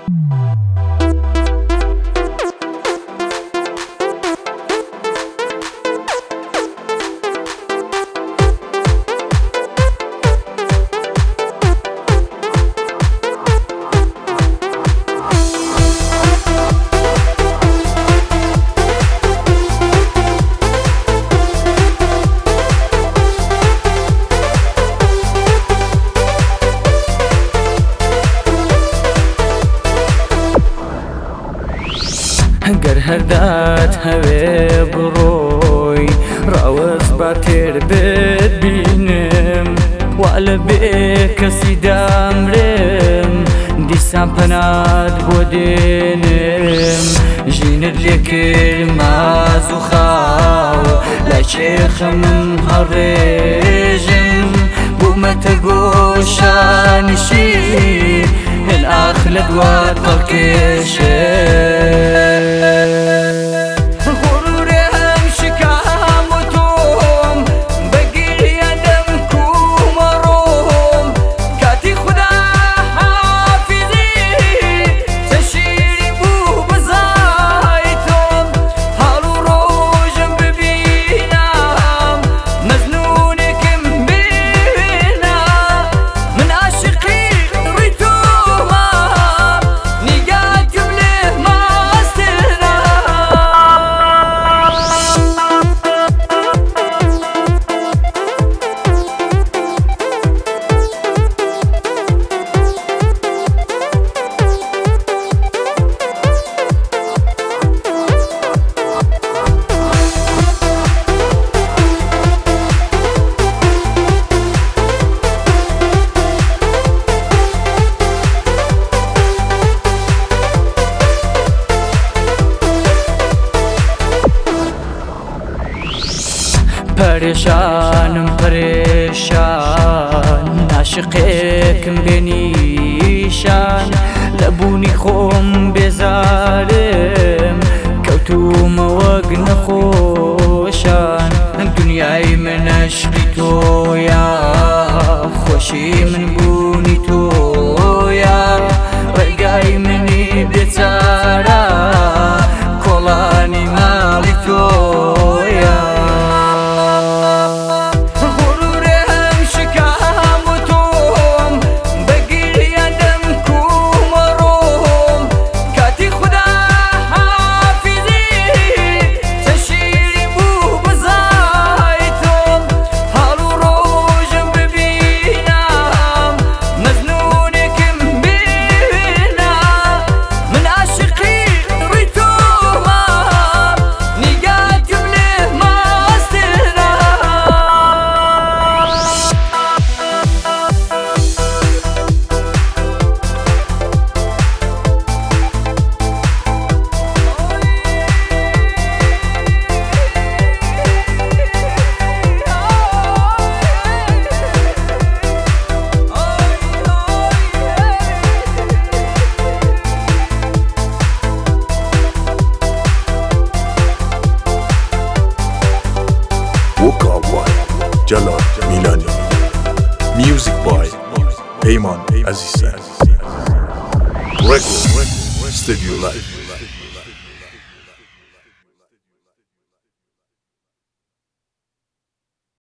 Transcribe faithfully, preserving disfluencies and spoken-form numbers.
گەر هەردات هەوێ بڕۆی ڕاوەز با تێر ببینم وا لە بێ کەسی دامرم دیسان پەنات بۆ دێنم ژینت لێ کرد ماز و خاو لای چێخەمم هەڕێژم بوومەتە گۆشانیشی هێن ئاخ لە دوات هەڵکێشم پەرێشانم پەرێشان عاشقێکم بێنیشان لە بوونی خۆم بێزارم کەوتومە وەک نەخۆشان دنیای من عشقی تۆیە خۆشی من بوونی تۆیە ڕێگای منی بێچارە کۆڵانی ماڵی تۆیە Jalal Milani. Music by Peyman Azizan. Record Studio Live.